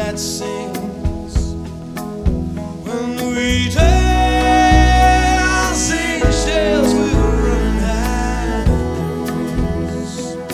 that sings when we dance. Angels will run hands.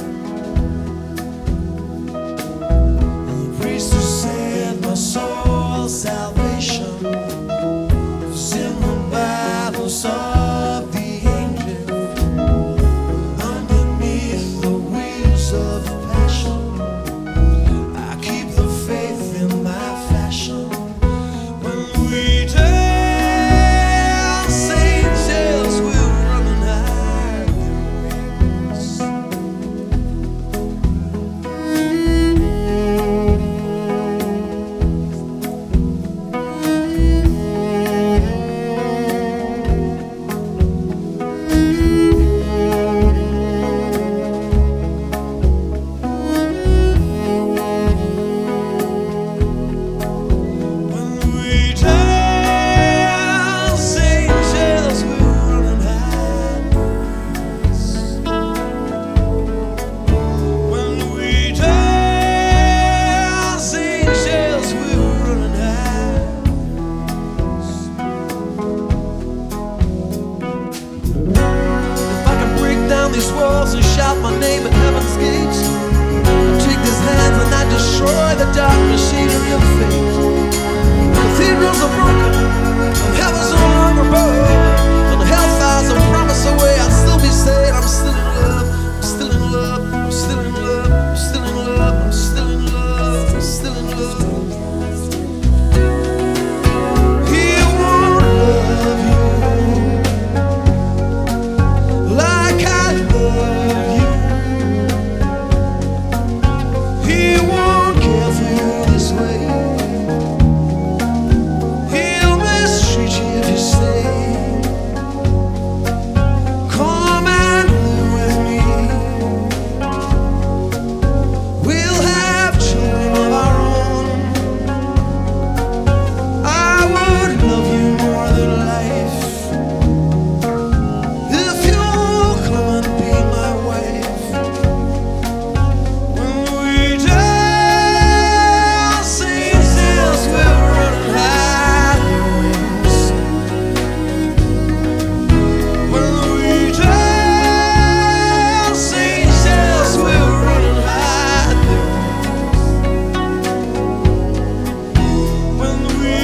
The priest who said my soul's salvation was in the battles of the angel. Underneath the wheels of passion, I keep the faith in my fashion. When we dance, angels will run and hide these walls and shout my name at heaven's gates. I take these hands and I destroy the dark machine of your fate. Cathedrals are broken, and heaven's no longer burning, and the hellfire's a promise away. I'll still be saying I'm still in love, I'm still in love, I'm still in love, I'm still in love, I'm still in love, I'm still in love. He won't love you like I love you. He won't care for you this way. He'll mistreat you if you stay. Come and live with me. We'll have children of our own. I would love you more than life if you'll come and be my wife. When we dance, angels will run and hide their wings. When we dance, angels will run and hide their wings. When we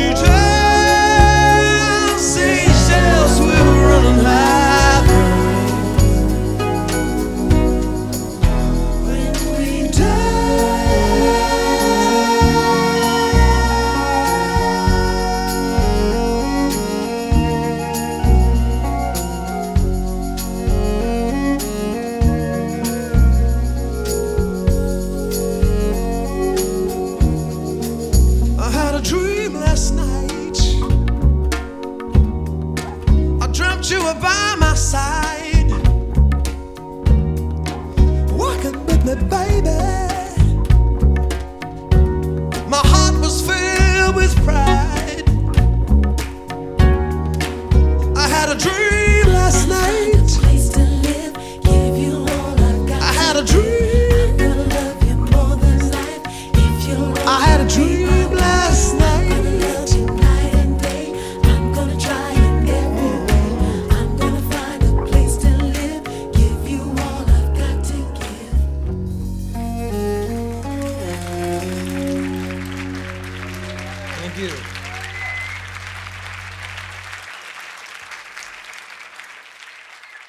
dance, angels will run and hide their wings. When we I had a dream last night. I dreamt you were by